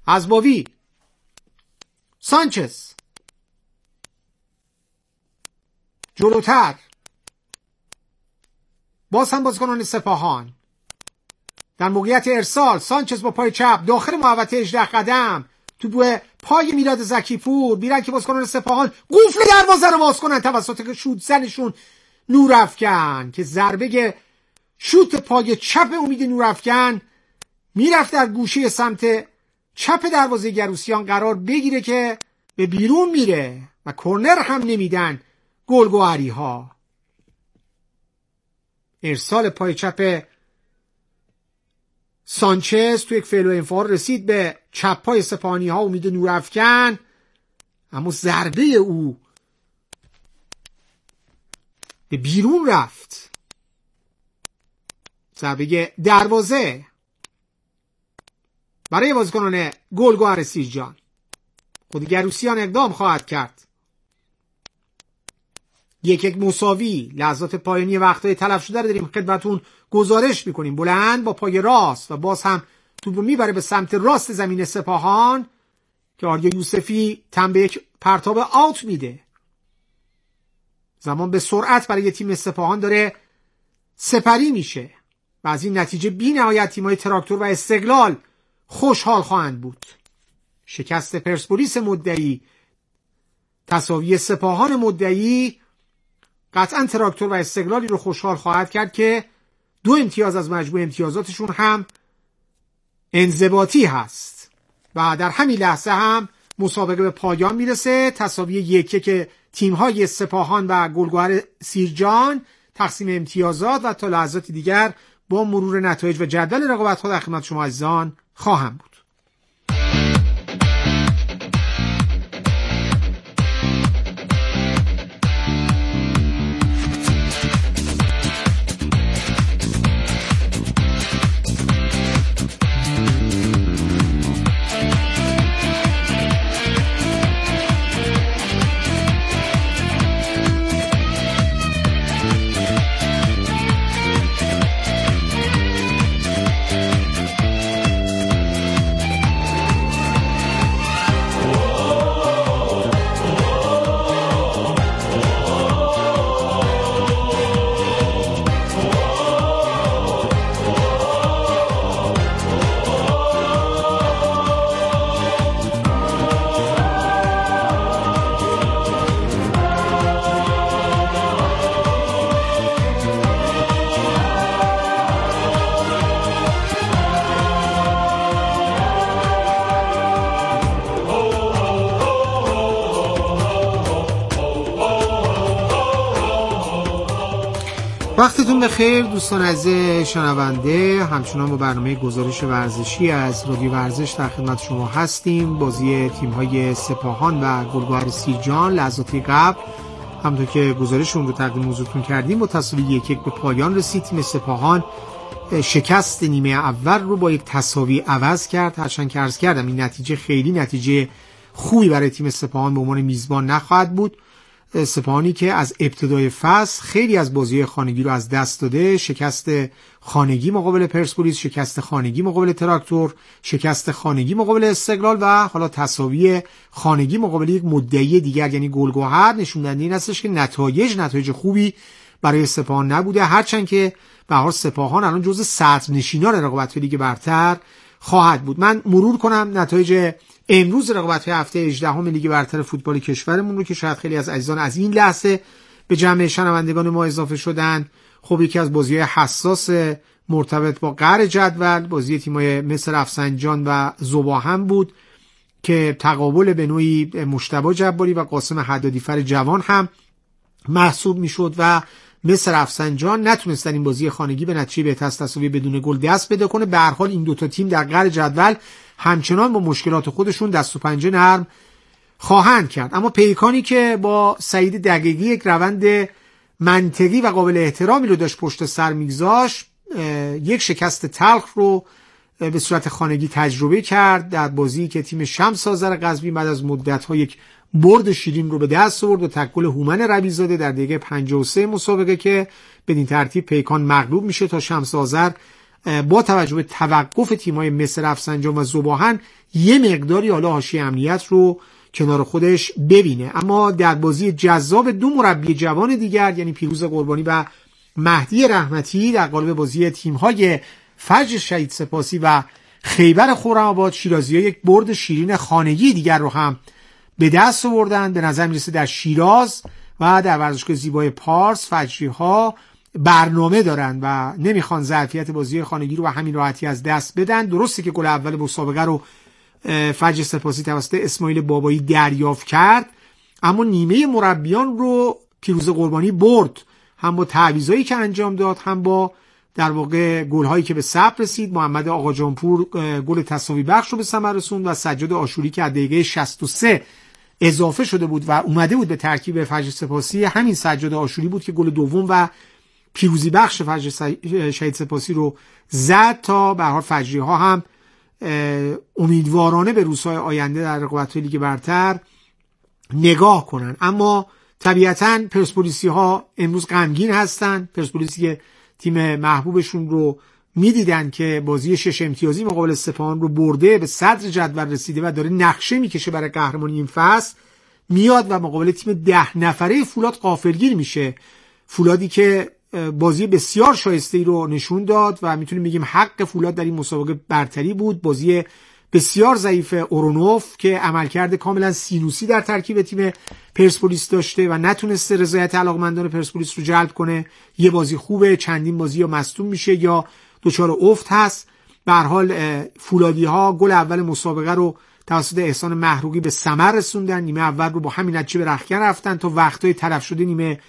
حزباوی، سانچز، جلوتر باز هم بازیکنان سپاهان در موقعیت ارسال، سانچز با پای چپ داخل محوطه 18 قدم، تو پای میلاد زکیپور میرن که بازیکنان سپاهان قفل دروازه رو باز کنن توسط شوت زنشون نورافکن که ضربه شوت پای چپ امید نورافکن میرفت در گوشه سمت چپ دروازه گروسیان قرار بگیره که به بیرون میره و کرنر هم نمیدن گلگوهری ها. ارسال پای چپ سانچز تو یک فعل و انفعال رسید به چپ پای سپاهانی ها امید نورافکن، اما ضربه او به بیرون رفت. ضربه دروازه برای بازیکنان گلگوهر سیرجان. خود گروسیان اقدام خواهد کرد. یک مساوی. لحظات پایانی وقتهای تلف شده رو داریم خدمتون گزارش میکنیم. بلند با پای راست و باز هم توپ رو میبره به سمت راست زمین سپاهان که آریا یوسفی تنبه یک پرتاب آوت میده. زمان به سرعت برای تیم سپاهان داره سپری میشه و از این نتیجه بی نهایت تیمای تراکتور و استقلال خوشحال خواهند بود. شکست پرسپولیس مدعی، تساوی سپاهان مدعی قطعا تراکتور و استقلالی رو خوشحال خواهد کرد که 2 امتیاز از مجموع امتیازاتشون هم انضباطی هست و در همین لحظه هم مسابقه به پایان میرسه. تساوی 1 که تیم‌های سپاهان و گلگوهر سیرجان تقسیم امتیازات و تا لحظات دیگر با مرور نتایج و جدول رقابت‌ها در خدمت شما عزیزان خواهم بود. وقتتون بخیر دوستان عزیز شنونده، همچنان با برنامه گزارش ورزشی از رادیو ورزش در خدمت شما هستیم. بازی تیم‌های سپاهان و گلگوهر سیرجان لحظاتی قبل همونطور که گزارشون رو تقدیم حضورتون کردیم با تساوی 1 به پایان رسید. تیم سپاهان شکست نیمه اول رو با یک تساوی عوض کرد، هرچند که عرض کردم این نتیجه خیلی نتیجه خوبی برای تیم سپاهان به عنوان میزبان نخواهد بود. سپاهانی که از ابتدای فصل خیلی از بازی‌های خانگی رو از دست داده، شکست خانگی مقابل پرسپولیس، شکست خانگی مقابل تراکتور، شکست خانگی مقابل استقلال و حالا تساوی خانگی مقابل یک مدعی دیگر یعنی گلگوهر، نشون دهنده این هستش که نتایج خوبی برای سپاهان نبوده، هرچند که به هر حال سپاهان الان جزو صدرنشینان رقابت لیگ برتر خواهد بود. من مرور کنم نتایج امروز رقابت‌های هفته 18 لیگ برتر فوتبال کشورمون رو که شاید خیلی از عزیزان از این لحظه به جمع شنوندگان ما اضافه شدن. خب یکی از بازی‌های حساس مرتبط با قهر جدول بازی تیم‌های مصر رفسنجان و ذوباهم بود که تقابل به نوعی مجتبی جباری و قاسم حدادیفر جوان هم محسوب میشد و مصر رفسنجان نتونستن این بازی خانگی به نتیجه بهتر از تساوی بدون گل دست پیدا کنه. به هر حال این دوتا تیم در قهر جدول همچنان با مشکلات خودشون دست و پنجه نرم خواهند کرد. اما پیکانی که با سعید دقیقی یک روند منطقی و قابل احترامی رو داشت پشت سر میگذاشت، یک شکست تلخ رو به صورت خانگی تجربه کرد در بازی که تیم شمس آذر قزوین بعد از مدت‌ها یک برد شیرین رو به دست آورد با تکل هومن ربیع‌زاده در دقیقه 53 مسابقه که بدین ترتیب پیکان مغلوب میشه تا شمس آذر با توجه به توقف تیم‌های مصر، رفسنجان و ذوباهن یه مقداری حالا حاشیه امنیت رو کنار خودش ببینه. اما در بازی جذاب دو مربی جوان دیگر یعنی پیروز قربانی و مهدی رحمتی در قالب بازی تیم‌های فجر شهید سپاسی و خیبر خرم‌آباد، شیرازی‌ها یک برد شیرین خانگی دیگر رو هم به دست آوردن. به نظر میرسه در شیراز و در ورزشگاه زیبای پارس فجری‌ها برنامه دارن و نمیخوان ظرفیت بازی خانگی رو و همین راحتی از دست بدن. درسته که گل اول مسابقه رو فجر سپاسی توسط اسماعیل بابایی دریافت کرد، اما نیمه مربیان رو پیروز قربانی برد، هم با تعویضایی که انجام داد، هم با در واقع گل‌هایی که به ثبت رسید. محمد آقاجانپور گل تساوی بخش رو به ثمر رسوند و سجاد آشوری که از دقیقه 63 اضافه شده بود و اومده بود به ترکیب فجر سپاسی، همین سجاد آشوری بود که گل دوم و پیروزی بخش فجر شهید سپاسی رو زد تا به هر حال فجری‌ها هم امیدوارانه به روزهای آینده در رقابت‌های لیگ برتر نگاه کنن. اما طبیعتاً پرسپولیسی‌ها امروز غمگین هستن. پرسپولیسی که تیم محبوبشون رو میدیدن که بازی 6 امتیازی مقابل سپاهان رو برده، به صدر جدول رسیده و داره نقشه میکشه برای قهرمانی این فصل، میاد و مقابل تیم 10 نفره فولاد غافلگیر میشه. فولادی که بازی بسیار شایسته‌ای رو نشون داد و میتونیم بگیم حق فولاد در این مسابقه برتری بود. بازی بسیار ضعیف اورونوف که عملکرد کاملا سینوسی در ترکیب تیم پرسپولیس داشته و نتونسته رضایت علاقمندان پرسپولیس رو جلب کنه. یه بازی خوبه، چندین بازی یا مصدوم میشه یا دچار افت هست. به هر حال فولادی ها گل اول مسابقه رو توسط احسان محروقی به ثمر رسوندن. نیمه اول رو با همین نتیجه به رختکن رفتن تا وقتای تلف شده نیمه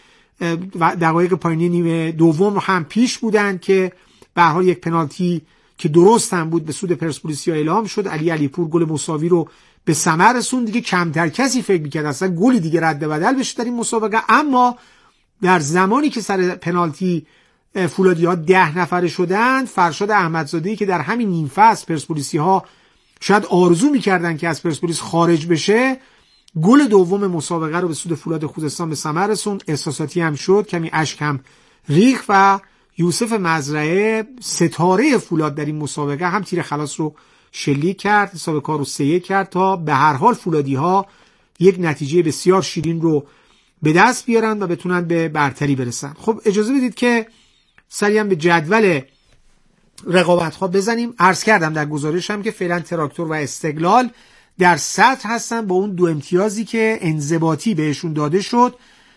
دقایق پایانی نیمه دوم هم پیش بودن که به هر حال یک پنالتی که درست هم بود به سود پرسپولیسیا اعلام شد. علی علیپور گل مساوی رو به ثمر رسوند. دیگه کمتر کسی فکر می‌کرد اصلا گلی دیگه رد بدل بشه در این مسابقه، اما در زمانی که سر پنالتی فولادی‌ها 10 نفره شدند، فرشاد احمدزاده‌ای که در همین نیم فصل پرسپولیسی‌ها شاید آرزو می‌کردن که از پرسپولیس خارج بشه، گل دوم مسابقه رو به سود فولاد خوزستان به ثمر رسوند. احساساتی هم شد، کمی اشک هم ریخت و یوسف مزرعه ستاره فولاد در این مسابقه هم تیر خلاص رو شلیک کرد، حساب کار رو 3-1 کرد تا به هر حال فولادی‌ها یک نتیجه بسیار شیرین رو به دست بیارن و بتونن به برتری برسن. خب اجازه بدید که سریعا به جدول رقابت‌ها بزنیم. عرض کردم در گزارشم که فعلا تراکتور و استقلال در سطر هستن با اون 2 امتیازی که انضباطی بهشون داده شد.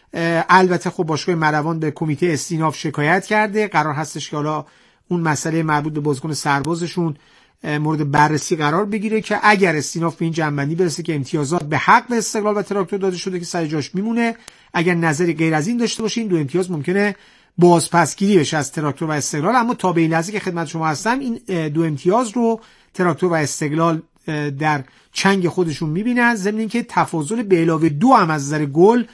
البته خب باشگاه مروان به کمیته استیناف شکایت کرده. قرار هستش که حالا اون مسئله مربوط به بازیکن سربازشون مورد بررسی قرار بگیره که اگر استیناف به این جنبندی برسه که امتیازات به حق به استقلال و تراکتور داده شده که سر جاش میمونه، اگر نظری غیر از این داشته باشه این 2 امتیاز ممکنه بازپسگیری بشه از تراکتور و استقلال. اما تا به این لحظه که خدمت شما هستم این 2 امتیاز رو تراکتور و استقلال در چنگ خودشون میبینن، ضمن اینکه تفاضل به علاوه 2 هم از نظر گل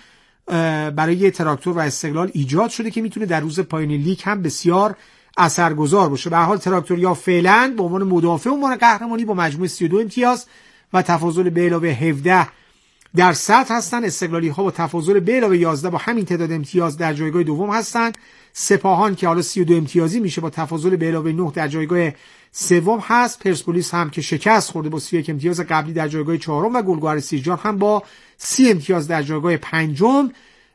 برای تراکتور و استقلال ایجاد شده که میتونه در روز پایان لیگ هم بسیار اثرگذار باشه. به هر حال تراکتوریا فعلا به عنوان مدافع عنوان قهرمانی با مجموع 32 امتیاز و تفاضل به علاوه 17 در سطح هستن. استقلالی ها با تفاضل به علاوه 11 با همین تعداد امتیاز در جایگاه دوم هستن. سپاهان که حالا 32 امتیازی میشه با تفاضل به علاوه 9 در جایگاه سوم هست. پرسپولیس هم که شکست خورده با 31 امتیاز قبلی در جایگاه چهارم و گلگهر سیرجان هم با 30 امتیاز در جایگاه پنجم.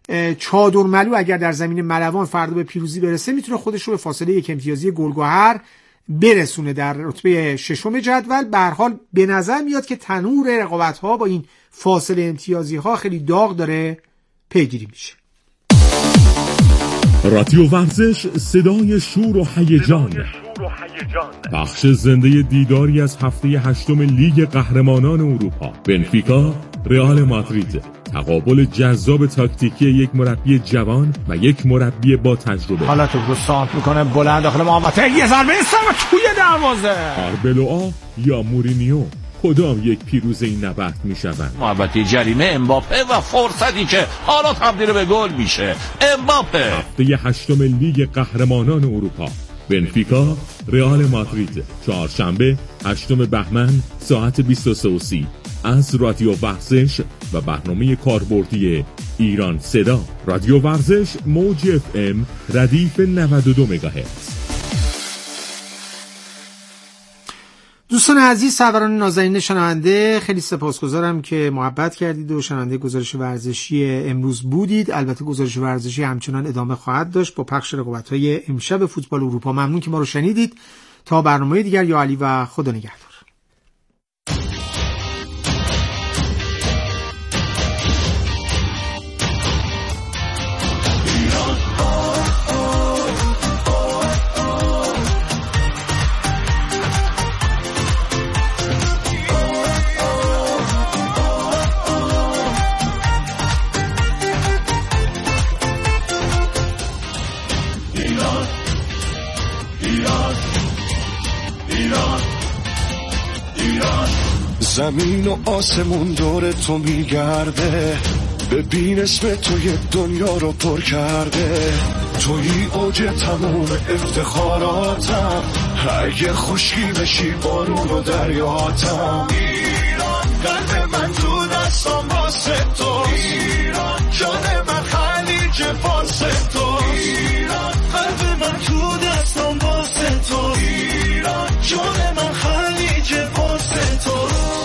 چادرملو اگر در زمین ملوان فردا به پیروزی برسه میتونه خودش رو به فاصله 1 امتیازی گلگهر برسونه در رتبه ششم جدول. به هر حال به نظر میاد که تنور رقابت‌ها با این فاصله امتیازی ها خیلی داغ داره پیگیری میشه. رادیو ورزش، صدای شور و هیجان، بخش زنده دیداری از هفته 8 لیگ قهرمانان اروپا. بنفیکا رئال مادرید، تقابل جذاب تاکتیکی یک مربی جوان و یک مربی با تجربه. حالا تو رو سانت میکنه بلند داخل محوطه، یه ضربه و توی دروازه. آربلوآ یا مورینیو، کدام یک پیروز این نبرد میشوند؟ محوطه جریمه امباپه و فرصتی که حالا تبدیل به گل میشه. امباپه. هفته 8 لیگ قهرمانان اروپا. بنفیکا رئال مادرید، چهارشنبه 8 بهمن ساعت 23:30 از رادیو ورزش و برنامه کاربردی ایران صدا. رادیو ورزش موج FM ردیف 92 مگاهرتز. دوستان عزیز، سروران نازنین شنونده، خیلی سپاسگزارم که محبت کردید و شنونده گزارش ورزشی امروز بودید. البته گزارش ورزشی همچنان ادامه خواهد داشت با پخش رقابت‌های امشب فوتبال اروپا. ممنون که ما رو شنیدید. تا برنامه دیگر، یا علی و خدا نگهدار. زمین و آسمون دور تو میگرده، ببین اسم تو یه دنیا رو پر کرده. توی اوج تموم افتخاراتم، اگه خشکی بشی بارون و دریاتم. ایران قلب من تو دستم واسه تو، ایران جان من خلیج فارس تو، ایران قلب من تو دستم واسه تو، ایران جان من خلیج فارس تو.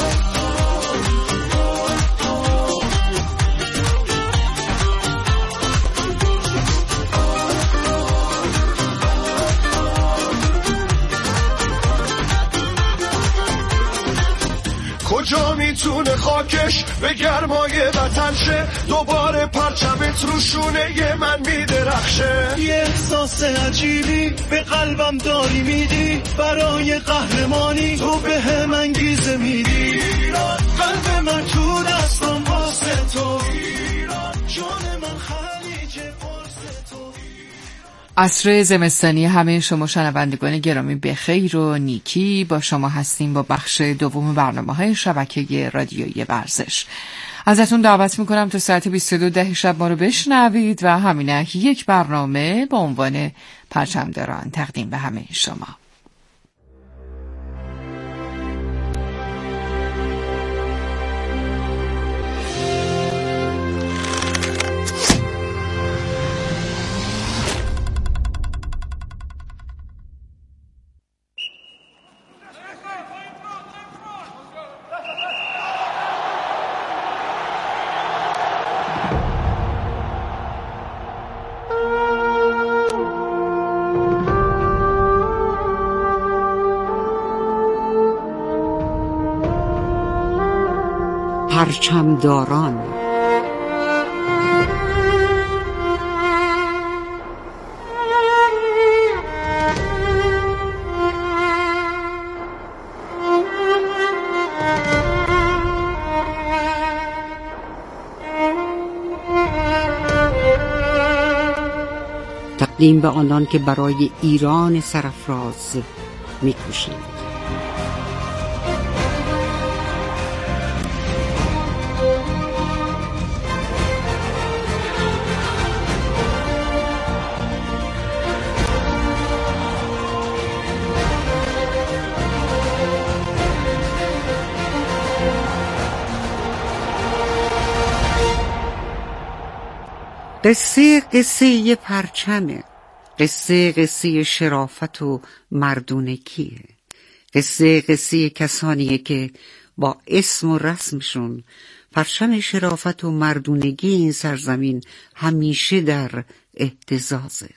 کجا میتونه خاکش به گرمای وطن شه، دوباره پرچمت رو شونه من میدرخشه. یه احساس عجیبی به قلبم داری میدی، برای قهرمانی تو به هم انگیزه میدی. ایران قلب من تو دستم واسه تو، ایران جان من خلیج فارس تو. عصر زمستانی همه شما شنوندگان گرامی بخیر و نیکی. با شما هستیم با بخش دوم برنامه‌های شبکه رادیویی ورزش. ازتون دعوت میکنم تا ساعت 22 شب ما رو بشنوید و همینک یک برنامه با عنوان پرچمداران تقدیم به همه شما. پرچمداران. تقدیم به آنان که برای ایران سرافراز می‌کوشند. قصه پرچمه، قصه شرافت و مردونگیه، قصه کسانیه که با اسم و رسمشون پرچم شرافت و مردونگی این سرزمین همیشه در اهتزازه.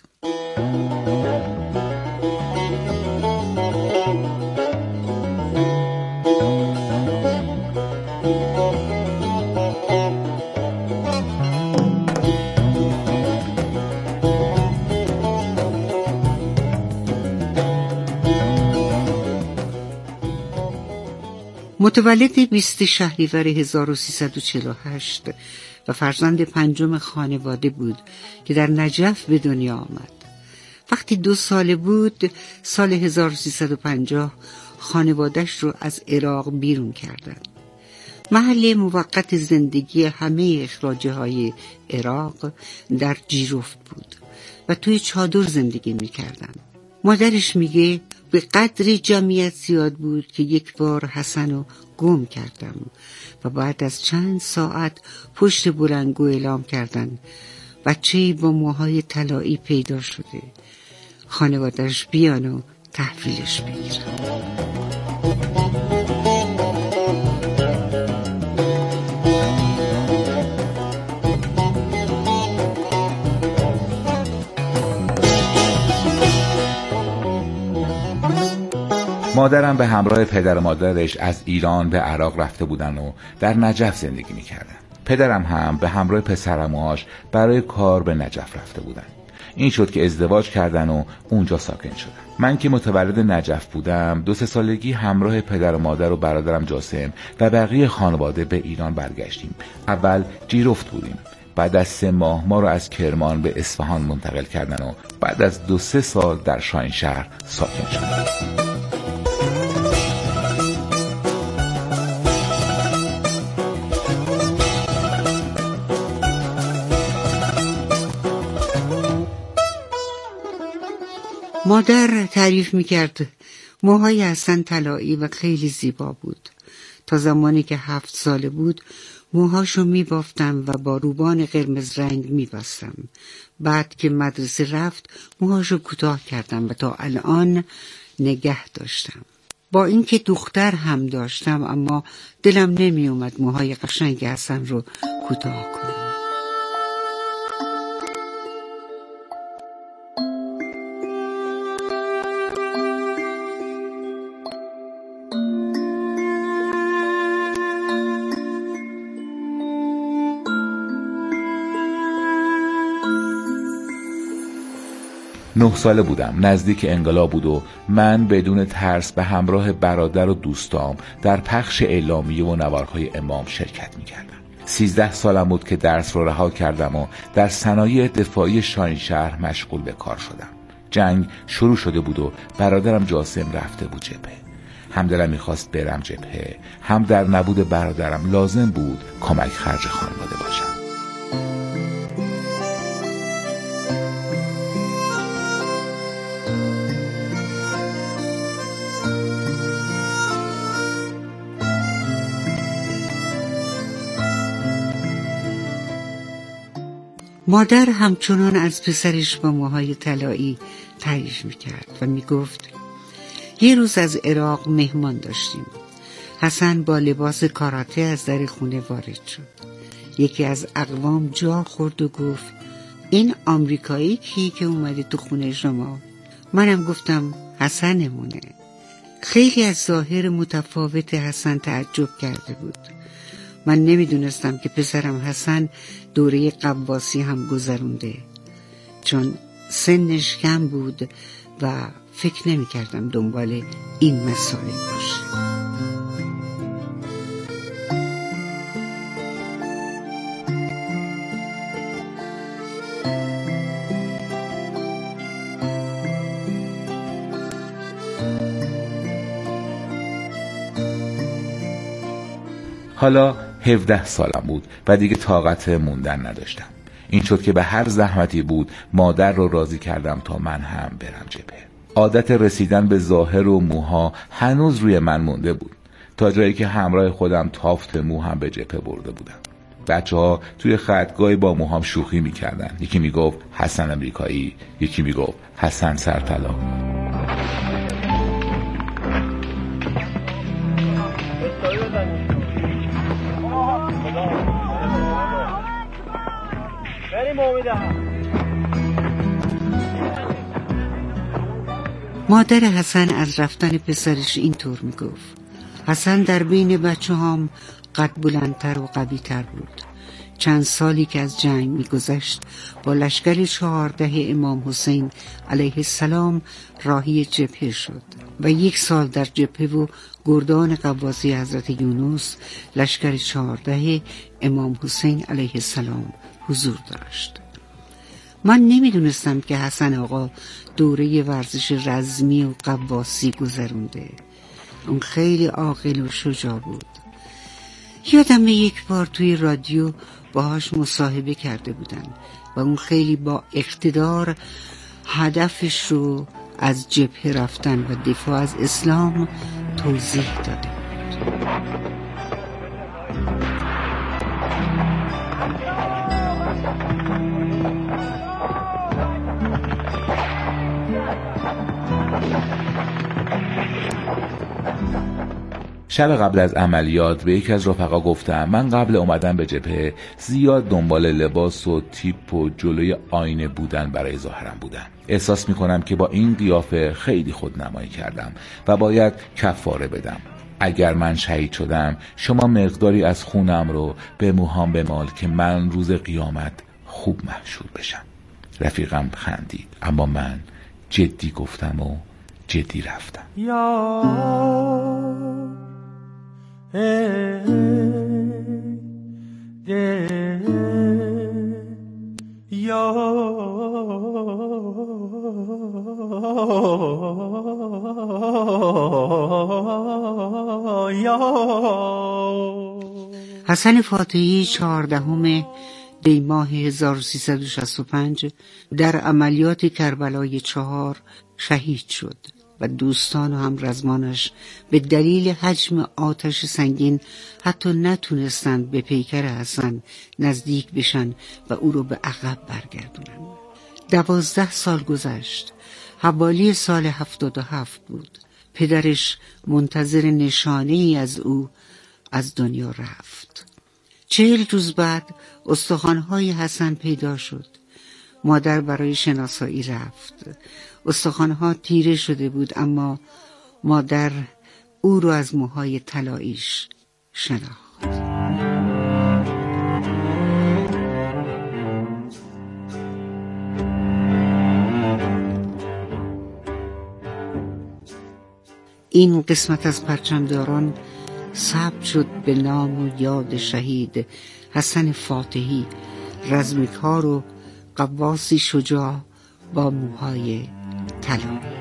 متولد 20 شهریور 1348 و فرزند پنجم خانواده بود که در نجف به دنیا آمد. وقتی 2 ساله بود، سال 1350 خانوادش رو از عراق بیرون کردند. محل موقت زندگی همه اخراجه های عراق در جیرفت بود و توی چادر زندگی می‌کردند. مادرش میگه به قدری جمعیت زیاد بود که یک بار حسن رو گم کردم و بعد از چند ساعت پشت بلندگو اعلام کردن بچه‌ای با موهای طلایی پیدا شده، خانواده‌اش بیان و تحویلش بگیرن. مادرم به همراه پدر و مادرش از ایران به عراق رفته بودن و در نجف زندگی میکردن. پدرم هم به همراه پسرعموهاش برای کار به نجف رفته بودن. این شد که ازدواج کردن و اونجا ساکن شدن. من که متولد نجف بودم 2-3 سالگی همراه پدر و مادر و برادرم جاسم و بقیه خانواده به ایران برگشتیم. اول جیرفت بودیم. بعد از 3 ماه ما رو از کرمان به اصفهان منتقل کردن و بعد از 2-3 سال در شاهینشهر ساکن شدم. مادر تعریف میکرد موهای حسن طلایی و خیلی زیبا بود. تا زمانی که 7 ساله بود موهاشو میبافتم و با روبان قرمز رنگ میبستم. بعد که مدرسه رفت موهاشو کوتاه کردم و تا الان نگه داشتم. با اینکه دختر هم داشتم اما دلم نمی اومد موهای قشنگ حسن رو کوتاه کنم. 9 ساله بودم، نزدیک انقلاب بود و من بدون ترس به همراه برادر و دوستام در پخش اعلامیه و نوارهای امام شرکت می‌کردم. 13 سالم بود که درس رو رها کردم و در صنایع دفاعی شاهینشهر مشغول به کار شدم. جنگ شروع شده بود و برادرم جاسم رفته بود جبهه. هم دلم می‌خواست برم جبهه، هم در نبود برادرم لازم بود کمک خرج خانواده باشم. مادر همچنان از پسرش با موهای طلایی تعریف میکرد و میگفت یه روز از عراق مهمان داشتیم. حسن با لباس کاراته از در خونه وارد شد. یکی از اقوام جا خورد و گفت این آمریکایی کی که اومده تو خونه شما؟ منم گفتم حسنمونه. خیلی از ظاهر متفاوت حسن تعجب کرده بود. من نمیدونستم که پسرم حسن دوره غواصی هم گذرونده، چون سنش کم بود و فکر نمی کردم دنبال این مسائل باشه. حالا 17 سالم بود و دیگه طاقت موندن نداشتم. این شد که به هر زحمتی بود مادر رو راضی کردم تا من هم برم جبهه. عادت رسیدن به ظاهر و موها هنوز روی من مونده بود، تا جایی که همراه خودم تافت مو هم به جبهه برده بودم. بچه‌ها توی خطگاهی با موهام شوخی می‌کردن. یکی میگفت حسن امریکایی، یکی میگفت حسن سرطلا. مادر حسن از رفتن پسرش اینطور میگفت حسن در بین بچه هم قد بلندتر و قوی تر بود. چند سالی که از جنگ میگذشت با لشکر 14 امام حسین علیه السلام راهی جبهه شد و 1 سال در جبهه و گردان غواصی حضرت یونس لشکر 14 امام حسین علیه السلام حضور داشت. من نمیدونستم که حسن آقا دوره ورزش رزمی و غواصی گذرونده. اون خیلی عاقل و شجاع بود. یادم 1 بار توی رادیو باهاش مصاحبه کرده بودن و اون خیلی با اقتدار هدفش رو از جبهه رفتن و دفاع از اسلام توضیح داده بود. شب قبل از عملیات به یکی از رفقا گفتم من قبل اومدن به جبهه زیاد دنبال لباس و تیپ و جلوی آینه بودن برای ظاهرم بودم. احساس میکنم که با این قیافه خیلی خودنمایی کردم و باید کفاره بدم. اگر من شهید شدم شما مقداری از خونم رو به موهام بمال که من روز قیامت خوب محشور بشم. رفیقم خندید اما من جدی گفتم و جدی رفتم. حسن فاتحی 14 دی ماه 1365 در عملیات کربلای 4 شهید شد و دوستان و همرزمانش به دلیل حجم آتش سنگین حتی نتونستند به پیکر حسن نزدیک بشن و او رو به عقب برگردونن. 12 سال گذشت. حوالی سال 77 بود. پدرش منتظر نشانه ای از او از دنیا رفت. 40 روز بعد استخوان‌های حسن پیدا شد. مادر برای شناسایی رفت. استخوان‌ها تیره شده بود اما مادر او رو از موهای طلاییش شناخت. این قسمت از پرچمداران ثبت شد به نام و یاد شهید حسن فاتحی، رزمکار و قواسی شجاع با موهای طلایی.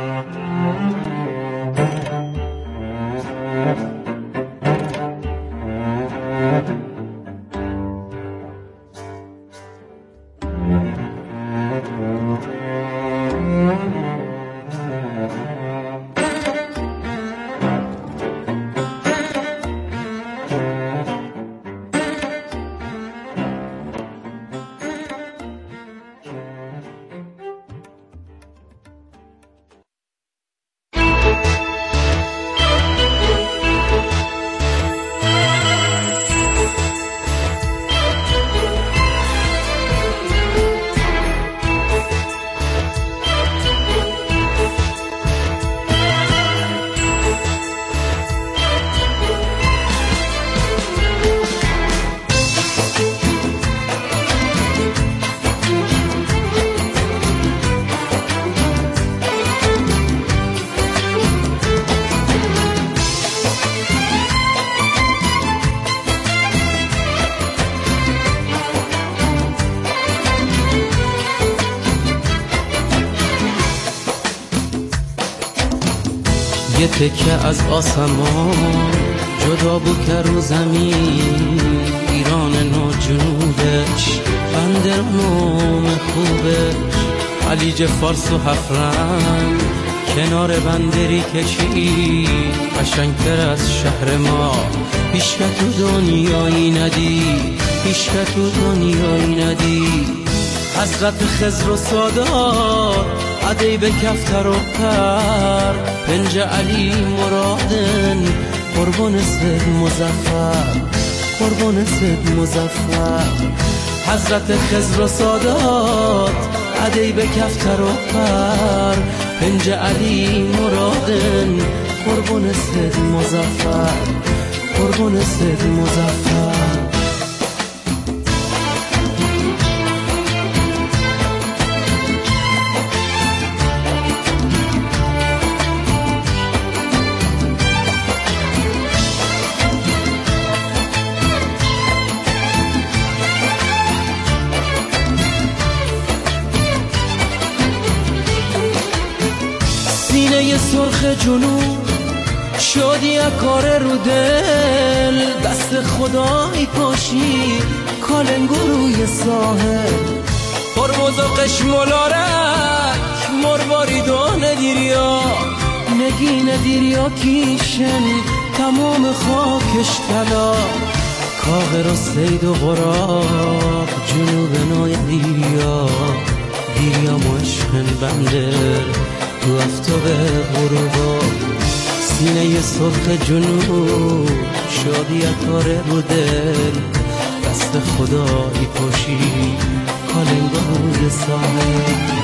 یه تکه از آسمان جدا بود که رو زمین ایران نو جنوبش بندر نوم خوبش خلیج فارس و هفرن کنار بندری کشی قشنگتر از شهر ما هیچ که تو دنیایی ندید، هیچ که تو دنیایی ندید. حضرت خضر و سادات عدی به کفتر و پر پنج علی مرادن قربان سید مظفر، قربان سید مظفر. حضرت خضر و سادات عدی به کفتر و پر پنج علی مرادن قربان سید مظفر، قربان سید مظفر. سینه سرخ جنوب شدی کار رو دل، دست خدای پاشی کالنگو روی ساحل پرموز و قشمولارک مرواریدان دیریا نگین دیریا کیشن تمام خاکش طلا کاغر و سید و غراب جنوب نای دیریا دیریا مشکن بندر تو افتاب غروبا سینه سرخ جنوب شادی کار رو دل دست خدایی پاشی کالنگوی ساحل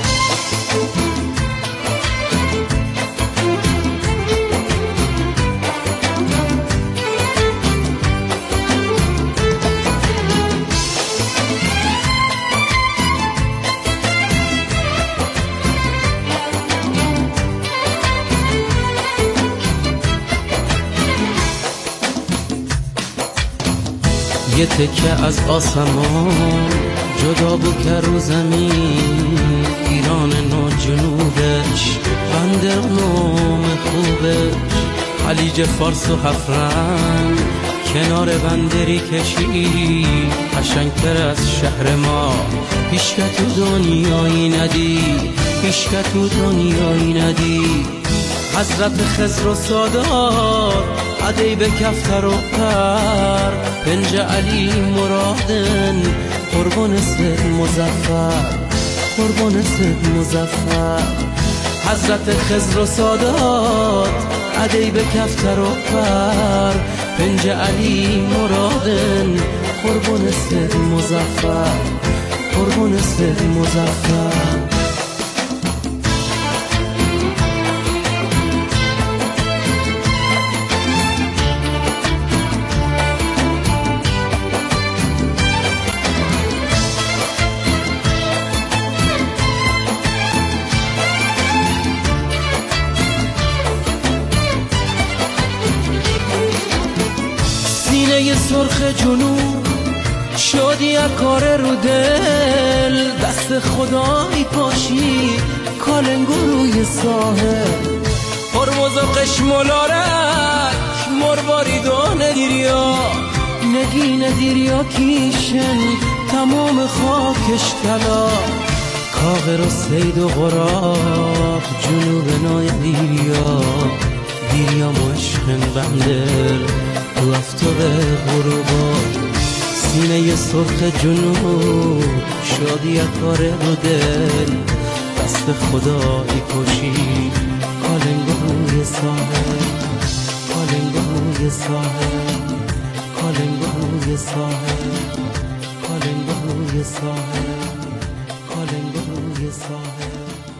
یه تکه از آسمان جدا بود که رو زمین ایران نو جنوبش بنده نام خوبش خلیج فارس و هفت رنگ کنار بندری کشی قشنگتر از شهر ما هیچ که تو دنیایی ندید هیچ که تو دنیایی ندید حضرت خضر و سادات عدی به کفتر و پر پنج علی مرادن قربان سید مظفر قربان سید مظفر حضرت خضر و سادات عدی به کفتر و پر پنج علی مرادن قربان سید مظفر قربان سید مظفر سینه سرخ جنوب شادی کار رو دل دست خدایی پاشی کالنگو روی ساحل هرمز و قشملارک مرواریدان دیریا نگین دیریا کیشن تمام خاکش طلا کاغر و سید و غراب جنوب نای دیریا دیریا مشخن بندل تو افتاب غروبا سینه سرخ جنوب شادی کار رو دل دست خدایی کشی کالنگوی ساحل کالنگوی ساحل کالنگوی ساحل کالنگوی ساحل کالنگوی ساحل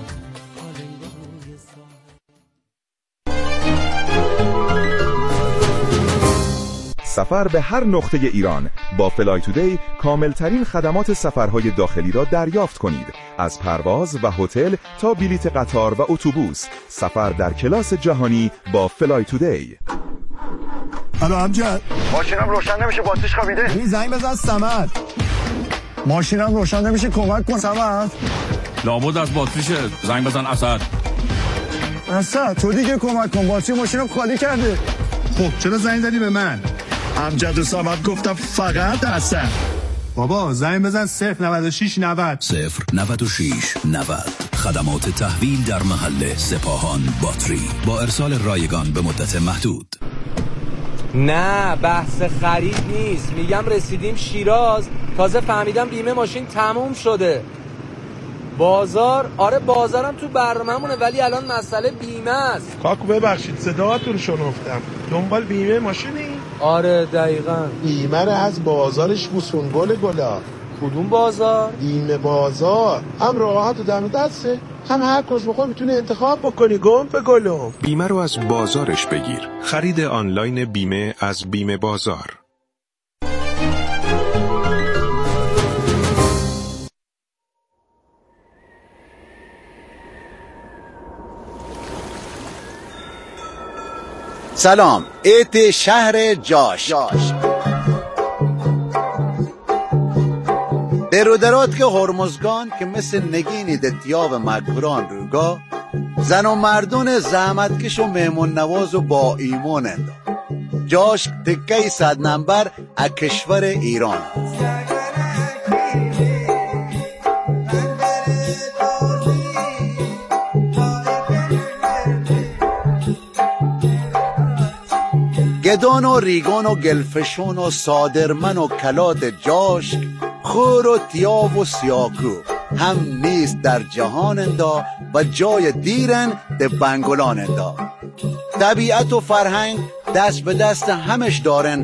سفر به هر نقطه ایران با فلای تودی کاملترین خدمات سفرهای داخلی را دریافت کنید. از پرواز و هتل تا بلیت قطار و اتوبوس، سفر در کلاس جهانی با فلای تودی. الو امجد، ماشینم روشن نمیشه، باتریش خوابیده. این زنگ بزن صمد. ماشینم روشن نمیشه، کمک کن صمد. لابد از باتریشه، زنگ بزن اسد. اسد تو دیگه کمک کن، باتری ماشینم خالی کرده. خب چرا زنگ زدی به من؟ امجد و صمد گفتم فقط اسد. بابا زنگ بزن 096 90 096 90. خدمات تحویل در محل سپاهان باتری با ارسال رایگان به مدت محدود. نه بحث خرید نیست، میگم رسیدیم شیراز، تازه فهمیدم بیمه ماشین تموم شده. بازار، آره بازارم تو برنامه‌مونه ولی الان مسئله بیمه است. کاکو ببخشید صداتون رو شنفتم، دنبال بیمه ماشینی؟ آره دقیقاً. بیمه رو از بازارش بوسون گلا. کدوم بازار؟ بیمه بازار، هم راحت و دم دسته، هم هر کس بخوای میتونه انتخاب بکنی. گم به گلم. بیمه رو از بازارش بگیر. خرید آنلاین بیمه از بیمه بازار. سلام، ایت شهر جاش درودرات که هرمزگان که مثل نگینی دتیاب مکران روگا زن و مردون زحمتکش و مهمون نواز و با ایمان اندام جاش تکه 100 نمبر از کشور ایران. گدان و ریگان و گلفشون و صادرمن و کلات جاش خور و تیاب و سیاکو هم نیست در جهان اندا و جای دیرن ده بنگلان اندا. طبیعت و فرهنگ دست به دست همش دارن